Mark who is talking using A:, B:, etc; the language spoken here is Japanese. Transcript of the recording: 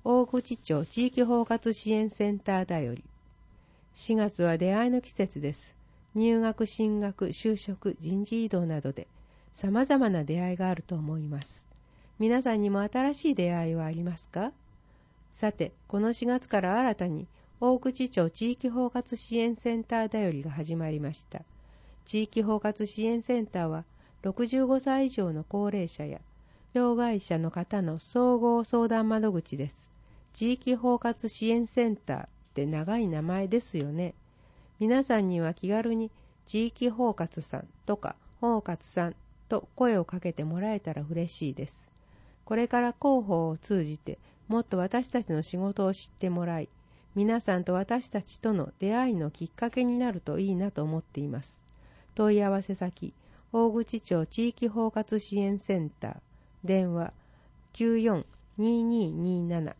A: 大口町地域包括支援センターだより。4月は出会いの季節です。入学、進学、就職、人事異動などで様々な出会いがあると思います。皆さんにも新しい出会いはありますか？さて、この4月から新たに大口町地域包括支援センターだよりが始まりました。地域包括支援センターは65歳以上の高齢者や障害者の方の総合相談窓口です。地域包括支援センターって長い名前ですよね。皆さんには気軽に地域包括さんとか包括さんと声をかけてもらえたら嬉しいです。これから広報を通じてもっと私たちの仕事を知ってもらい、皆さんと私たちとの出会いのきっかけになるといいなと思っています。問い合わせ先、大口町地域包括支援センター、電話 94-2227